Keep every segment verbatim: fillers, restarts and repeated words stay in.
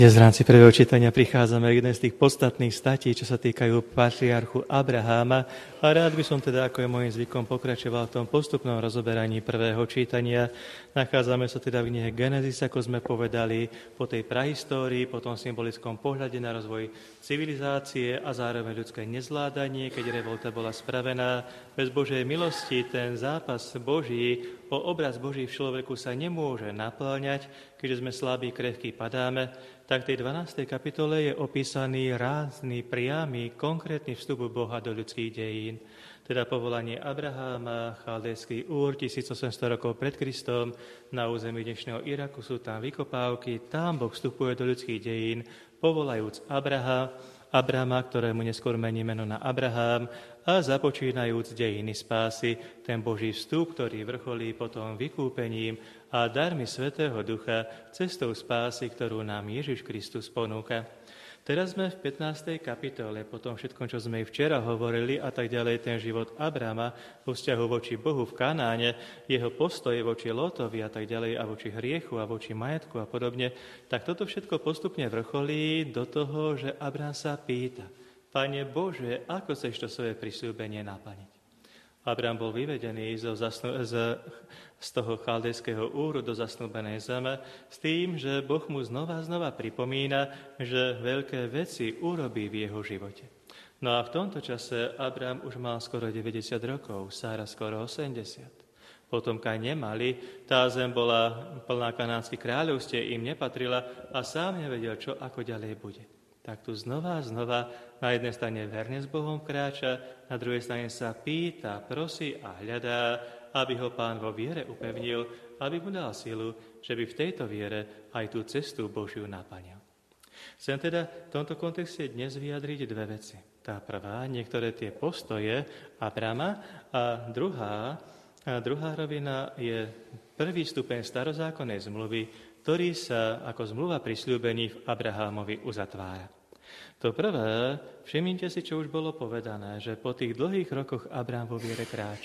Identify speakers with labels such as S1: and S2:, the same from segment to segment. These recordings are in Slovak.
S1: Dnes v rámci prvého čítania prichádzame k jednej z tých podstatných statí, čo sa týkajú patriarchu Abraháma. A rád by som teda, ako je môjim zvykom, pokračoval v tom postupnom rozoberaní prvého čítania. Nachádzame sa teda v knihe Genesis, ako sme povedali, po tej prahistórii, po tom symbolickom pohľade na rozvoj civilizácie a zároveň ľudské nezvládanie, keď revolta bola spravená. Bez Božej milosti ten zápas Boží o obraz Boží v človeku sa nemôže naplňať, keďže sme slabí, krehkí, padáme. Tak v tej dvanástej kapitole je opísaný rázny, priamy, konkrétny vstup Boha do ľudských dejín. Teda povolanie Abraháma, Chaldejský Úr, tisícosemsto rokov pred Kristom, na území dnešného Iraku sú tam vykopávky, tam Boh vstupuje do ľudských dejín, povolajúc Abraha, Abrama, ktorému neskôr mení meno na Abrahám, a započínajúc dejiny spásy, ten Boží vstup, ktorý vrcholí potom vykúpením a darmi Svätého Ducha, cestou spásy, ktorú nám Ježiš Kristus ponúka. Teraz sme v pätnástej kapitole, po tom všetkom, čo sme včera hovorili, a tak ďalej, ten život Abrama vo vzťahu voči Bohu v Kanáne, jeho postoje voči Lótovi a tak ďalej, a voči hriechu a voči majetku a podobne, tak toto všetko postupne vrcholí do toho, že Abrám sa pýta: Pane Bože, ako chceš to svoje prisľúbenie naplniť? Abrám bol vyvedený zo zasnú, z, z toho chaldejského Úru do zasnúbenej zeme s tým, že Boh mu znova a znova pripomína, že veľké veci urobí v jeho živote. No a v tomto čase Abrám už mal skoro deväťdesiat rokov, Sára skoro osemdesiat. Potomka nemali, tá zem bola plná kanánskych kráľovstiev, im nepatrila a sám nevedel, čo ako ďalej bude. Tak tu znova a znova na jednej strane verne s Bohom kráča, na druhej strane sa pýta, prosí a hľadá, aby ho Pán vo viere upevnil, aby mu dal silu, že by v tejto viere aj tú cestu Božiu naplnil. Chcem teda v tomto kontexte dnes vyjadriť dve veci. Tá prvá, niektoré tie postoje Abrama, a druhá, a druhá rovina je prvý stupeň starozákonnej zmluvy, ktorý sa ako zmluva prisľúbení v Abrahámovi uzatvára. To prvé, všimnite si, čo už bolo povedané, že po tých dlhých rokoch Abrám vo viere kráča.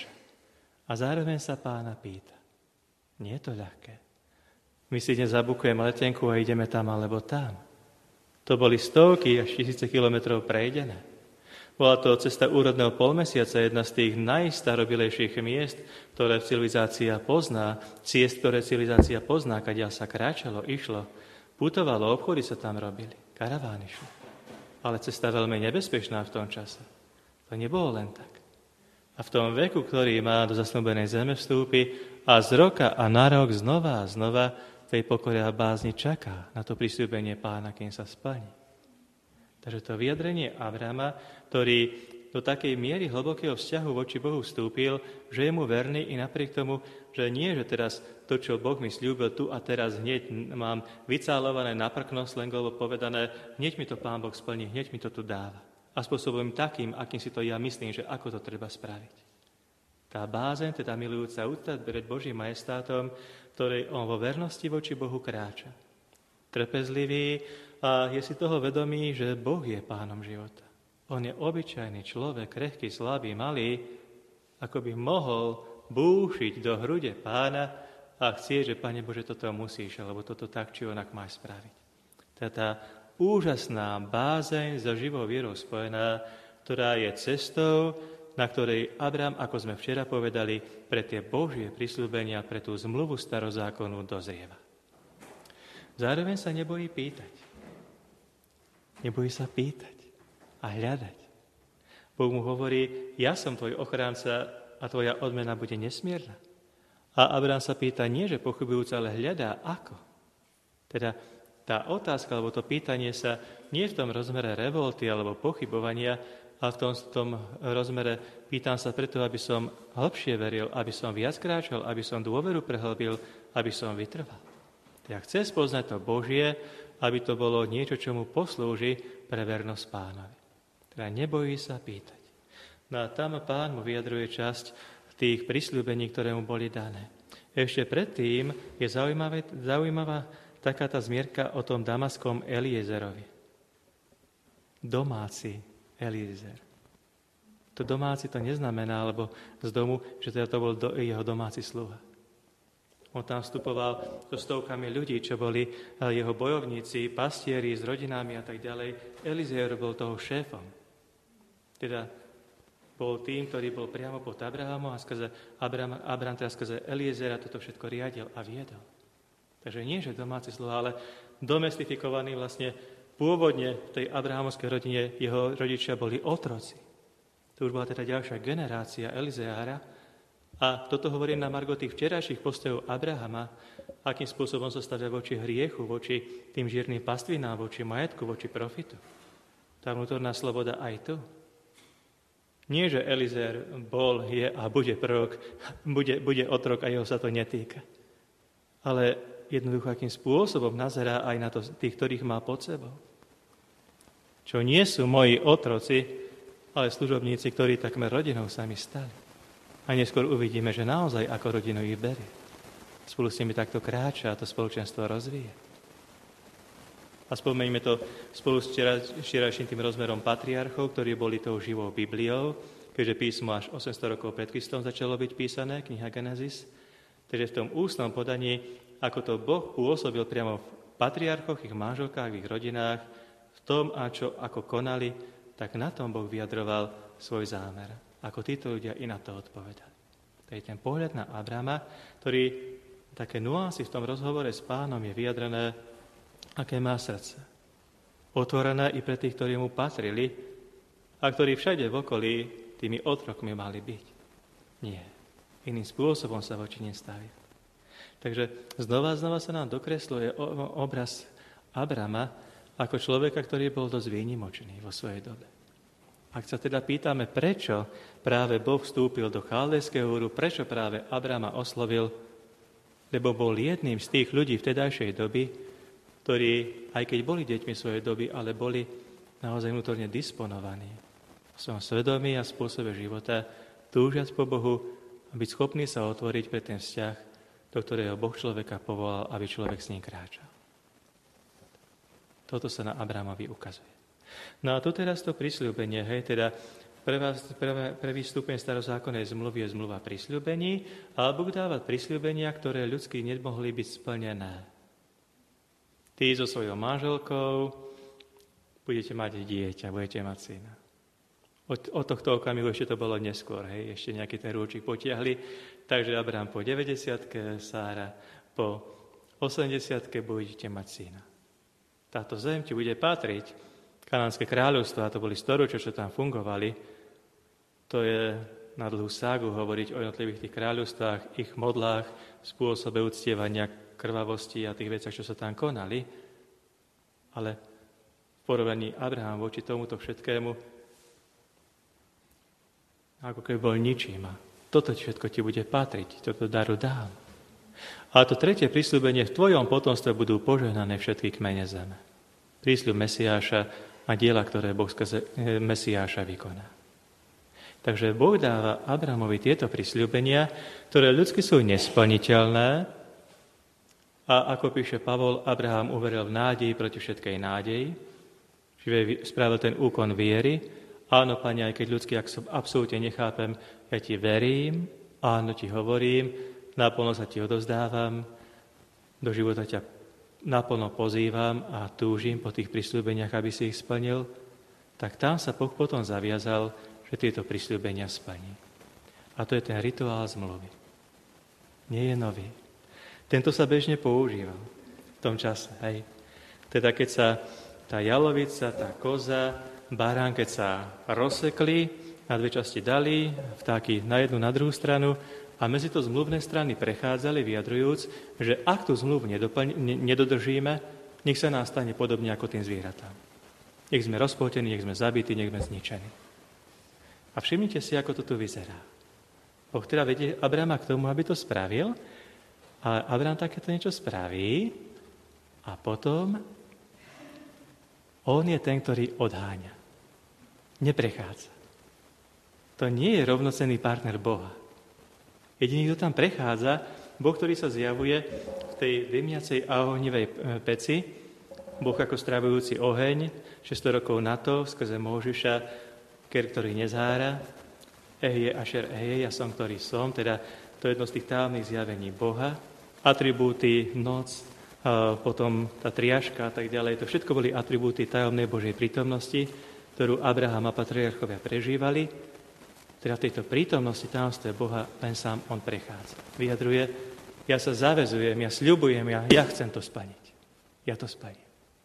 S1: A zároveň sa Pána pýta. Nie je to ľahké. My si dnes zabukujeme letenku a ideme tam alebo tam. To boli stovky až tisíce kilometrov prejdené. Bola to cesta úrodného polmesiaca, jedna z tých najstarobilejších miest, ktoré civilizácia pozná, ciest, ktoré civilizácia pozná, kadiaľ sa kráčalo, išlo, putovalo, obchody sa tam robili, karavány šli. Ale cesta veľmi nebezpečná v tom čase. To nebolo len tak. A v tom veku, ktorý má do zasnúbenej zeme vstúpi a z roka a na rok znova a znova tej pokore a bázni čaká na to prisľúbenie Pána, kým sa splní. Takže to vyjadrenie Abrama, ktorý do takej miery hlbokého vzťahu voči Bohu vstúpil, že je mu verný i napriek tomu, že nie, že teraz to, čo Boh mi sľúbil tu a teraz hneď mám vycálované na prkno, slangovo povedané, hneď mi to Pán Boh splní, hneď mi to tu dáva. A spôsobom takým, akým si to ja myslím, že ako to treba spraviť. Tá bázeň, teda milujúca úcta pred Božím majestátom, ktorej on vo vernosti voči Bohu kráča. Trpezlivý a je si toho vedomý, že Boh je Pánom života. On je obyčajný človek, krehký, slabý, malý, ako by mohol búšiť do hrude Pána a chcieť, že Pane Bože, toto musíš, alebo toto tak či onak máš spraviť. Teda tá úžasná bázeň so živou vierou spojená, ktorá je cestou, na ktorej Abrám, ako sme včera povedali, pre tie Božie prisľúbenia, pre tú zmluvu starozákonu dozrieva. Zároveň sa nebojí pýtať. Nebojí sa pýtať a hľadať. Boh mu hovorí, ja som tvoj ochránca a tvoja odmena bude nesmierna. A Abrám sa pýta nie, že pochybujúc, ale hľadá ako. Teda tá otázka, alebo to pýtanie sa nie v tom rozmere revolty alebo pochybovania, ale v tom, v tom rozmere pýtam sa preto, aby som hlbšie veril, aby som viac kráčal, aby som dôveru prehlbil, aby som vytrval. Ja chce spoznať to Božie, aby to bolo niečo, čo mu poslúži pre vernosť Pánovi. Teda nebojí sa pýtať. No a tam Pán mu vyjadruje časť tých prisľúbení, ktoré mu boli dané. Ešte predtým je zaujímavá taká tá zmierka o tom damaskom Eliezerovi. Domáci Eliezer. To domáci to neznamená, alebo z domu, že teda to bol do, jeho domáci sluha. On tam vstupoval so stovkami ľudí, čo boli jeho bojovníci, pastieri s rodinami a tak ďalej. Elizeer bol toho šéfom. Teda bol tým, ktorý bol priamo pod Abrahamom a skrze Abraham, Abraham teda skrze Eliezera toto všetko riadil a viedol. Takže nie, že domáci sluha, ale domestifikovaný vlastne pôvodne v tej abrahamovskej rodine jeho rodičia boli otroci. To už bola teda ďalšia generácia Elizeára. A toto hovorím na margo tých včerajších postojov Abrahama, akým spôsobom sa stavia voči hriechu, voči tým žírnym pastvinám, voči majetku, voči profitu. Tá vnútorná sloboda aj tu. Nie, že Elizeer bol, je a bude prorok, bude, bude otrok a jeho sa to netýka. Ale jednoducho, akým spôsobom nazerá aj na to, tých, ktorých má pod sebou. Čo nie sú moji otroci, ale služobníci, ktorí takmer rodinou sami stali. A neskôr uvidíme, že naozaj ako rodinu ich berie. Spolu s nimi takto kráča a to spoločenstvo rozvíje. A spomeňme to spolu s včerajším tým rozmerom patriarchov, ktorí boli tou živou Bibliou, keďže písmo až osemsto rokov pred Kristom začalo byť písané, kniha Genesis. Takže v tom ústnom podaní, ako to Boh pôsobil priamo v patriarchoch, ich manželkách, v ich rodinách, v tom, a čo ako konali, tak na tom Boh vyjadroval svoj zámer. Ako títo ľudia i na to odpovedali. To je ten pohľad na Abrama, ktorý také nuancy v tom rozhovore s Pánom je vyjadrené, aké má srdce. Otvorené i pre tých, ktorí mu patrili a ktorí všade v okolí tými otrokmi mali byť. Nie. Iným spôsobom sa voči nim stavia. Takže znova a znova sa nám dokresluje obraz Abrama ako človeka, ktorý bol dosť výnimočný vo svojej dobe. Ak sa teda pýtame, prečo práve Boh vstúpil do Chaldejského úru, prečo práve Abrama oslovil, lebo bol jedným z tých ľudí vtedajšej doby, ktorí, aj keď boli deťmi svojej doby, ale boli naozaj vnútorne disponovaní v svojom svedomí a spôsobe života, túžiac po Bohu a byť schopný sa otvoriť pre ten vzťah, do ktorého Boh človeka povolal, aby človek s ním kráčal. Toto sa na Abramovi ukazuje. No a tu teraz to prisľúbenie, hej, teda prvá, prvá, prvý stupeň starozákonnej zmluvy je zmluva prisľúbení, ale Boh dáva prisľúbenia, ktoré ľudsky nemohli byť splnené. Ty so svojou manželkou budete mať dieťa, budete mať syna. Od, od tohto okamihu ešte to bolo neskôr, hej, ešte nejaký ten rúčik potiahli, takže Abraham po deväťdesiatke, Sára po osemdesiatke budete mať syna. Táto zem ti bude patriť. Kanánske kráľovstvo, a to boli storočia, čo tam fungovali, to je na dlhú ságu hovoriť o jednotlivých tých kráľovstvách, ich modlách, spôsobe uctievania krvavosti a tých veciach, čo sa tam konali. Ale v porovnaní Abraham voči tomuto všetkému, ako keby bol ničím. A toto všetko ti bude patriť, toto daru dám. A to tretie prisľúbenie, v tvojom potomstve budú požehnané všetky kmene zeme. Prísľub Mesiáša a diela, ktoré Boh skrze Mesiáša vykoná. Takže Boh dáva Abrahamovi tieto prisľúbenia, ktoré ľudsky sú nesplniteľné a ako píše Pavol, Abraham uveril v nádeji proti všetkej nádeji, čiže spravil ten úkon viery. Áno, Pane, aj keď ľudsky absolútne nechápem, ja ti verím, áno, ti hovorím, naplno sa ti odovzdávam, do života ťa naplno pozývam a túžim po tých prisľúbeniach, aby si ich splnil, tak tam sa Boh potom zaviazal, že tieto prisľúbenia splní. A to je ten rituál zmluvy. Nie je nový. Tento sa bežne používal v tom čase. Hej. Teda keď sa tá jalovica, tá koza, barán, keď sa rozsekli, na dve časti dali, vtáky na jednu, na druhú stranu a medzi to zmluvné strany prechádzali, vyjadrujúc, že ak tú zmluvu nedodržíme, nech sa nás stane podobne ako tým zvieratám. Nech sme rozpoltení, nech sme zabití, nech sme zničení. A všimnite si, ako to tu vyzerá. Boh teda vedie Abrama k tomu, aby to spravil, a Abraham takéto niečo spraví a potom on je ten, ktorý odháňa. Neprechádza. To nie je rovnocenný partner Boha. Jediný, kto tam prechádza, Boh, ktorý sa zjavuje v tej dymiacej a ohnivej peci, Boh ako stravujúci oheň, šesťsto rokov na to, skrze Mojžiša, ker, ktorý nezhára, Ehje, Ašer, Ehje, ja som, ktorý som, teda to je jedno z tých tajomných zjavení Boha. atribúty, noc, potom tá triaška a tak ďalej. To všetko boli atribúty tajomnej Božej prítomnosti, ktorú Abraham a patriarchovia prežívali. Teda v tejto prítomnosti tajomstve Boha len sám on prechádza. Vyjadruje, ja sa zavezujem, ja sľubujem, ja, ja chcem to splniť. Ja to splním.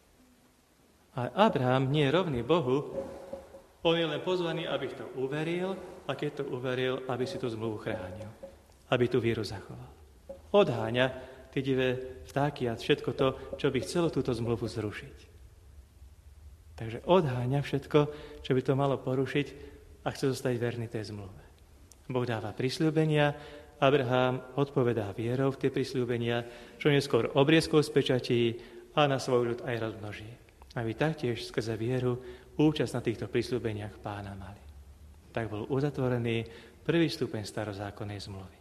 S1: A Abraham nie je rovný Bohu, on je len pozvaný, aby to uveril, a keď to uveril, aby si tú zmluvu chránil. Aby tú vieru zachoval. Odháňa tie divé vtáky a všetko to, čo by chcelo túto zmluvu zrušiť. Takže odháňa všetko, čo by to malo porušiť a chce zostať verný tej zmluve. Boh dáva prisľúbenia, Abraham odpovedá vierou v tie prisľúbenia, čo neskôr obriezkou z pečatí a na svoj ľud aj rozmnoží. Aby taktiež skrze vieru účasť na týchto prisľúbeniach Pána mali. Tak bol uzatvorený prvý stupeň starozákonnej zmluvy.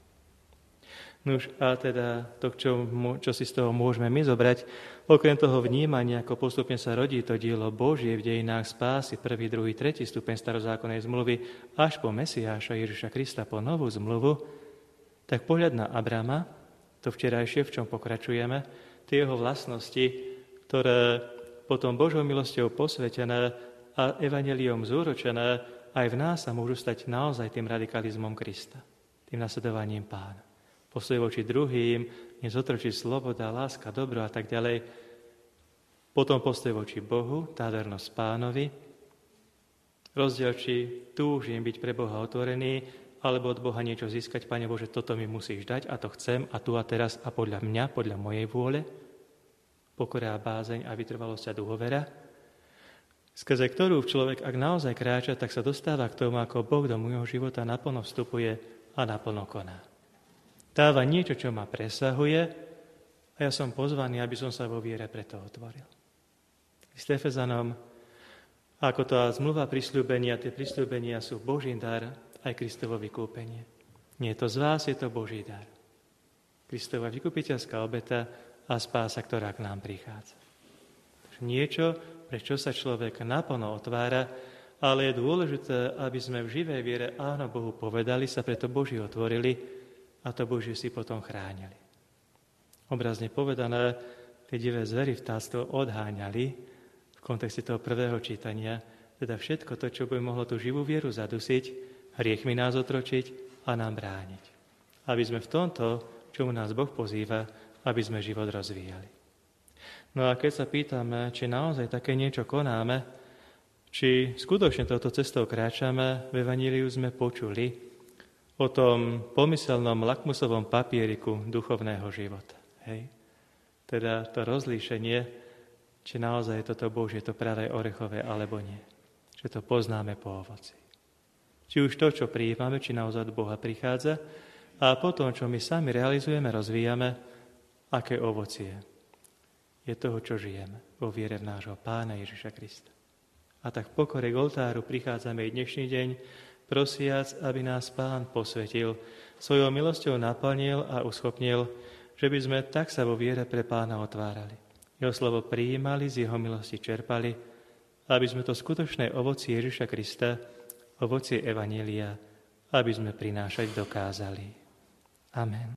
S1: Nuž a teda to, čo, čo si z toho môžeme my zobrať, okrem toho vnímania, ako postupne sa rodí to dielo Božie v dejinách spásy, prvý, druhý, tretí stupeň starozákonnej zmluvy, až po Mesiáša Ježiša Krista, po novú zmluvu, tak pohľad na Abrama, to včerajšie, v čom pokračujeme, tie jeho vlastnosti, ktoré potom Božou milosťou posvetené a evanjeliom zúročené, aj v nás sa môžu stať naozaj tým radikalizmom Krista, tým nasledovaním Pána. Postoj voči druhým, nezotročiť sloboda, láska, dobro a tak ďalej. Potom postoj voči Bohu, tá vernosť Pánovi. Rozdiel, či túžim byť pre Boha otvorený, alebo od Boha niečo získať. Pane Bože, toto mi musíš dať a to chcem a tu a teraz a podľa mňa, podľa mojej vôle. Pokora a bázeň a vytrvalosť a dôvera. Skrze ktorú človek, ak naozaj kráča, tak sa dostáva k tomu, ako Boh do môjho života naplno vstupuje a naplno koná. Dáva niečo, čo ma presahuje a ja som pozvaný, aby som sa vo viere preto otvoril. S Efezanom, ako to zmluva prisľúbenia, tie prisľúbenia sú Boží dar, aj Kristovo vykúpenie. Nie je to z vás, je to Boží dar. Kristova vykupiteľská obeta a spása, ktorá k nám prichádza. Niečo, pre čo sa človek naplno otvára, ale je dôležité, aby sme v živej viere áno Bohu povedali, sa preto Boží otvorili, a to Božie si potom chránili. Obrazne povedané, tie divé zvery vtáctvo odháňali v kontexte toho prvého čítania, teda všetko to, čo by mohlo tú živú vieru zadusiť, hriechmi nás otročiť a nám brániť. Aby sme v tomto, čomu nás Boh pozýva, aby sme život rozvíjali. No a keď sa pýtame, či naozaj také niečo konáme, či skutočne touto cestou kráčame, v Evaníliu sme počuli o tom pomyselnom lakmusovom papieriku duchovného života. Hej? Teda to rozlíšenie, či naozaj je toto Božie, to pravé orechové, alebo nie. Že to poznáme po ovoci. Či už to, čo prijímame, či naozaj od Boha prichádza, a potom, čo my sami realizujeme, rozvíjame, aké ovocie je toho, čo žijeme vo viere v nášho Pána Ježiša Krista. A tak v pokore k oltáru prichádzame i dnešný deň, prosiac, aby nás Pán posvetil, svojou milosťou naplnil a uschopnil, že by sme tak sa vo viere pre Pána otvárali. Jeho slovo prijímali, z jeho milosti čerpali, aby sme to skutočné ovocie Ježiša Krista, ovocie Evanjelia, aby sme prinášať dokázali. Amen.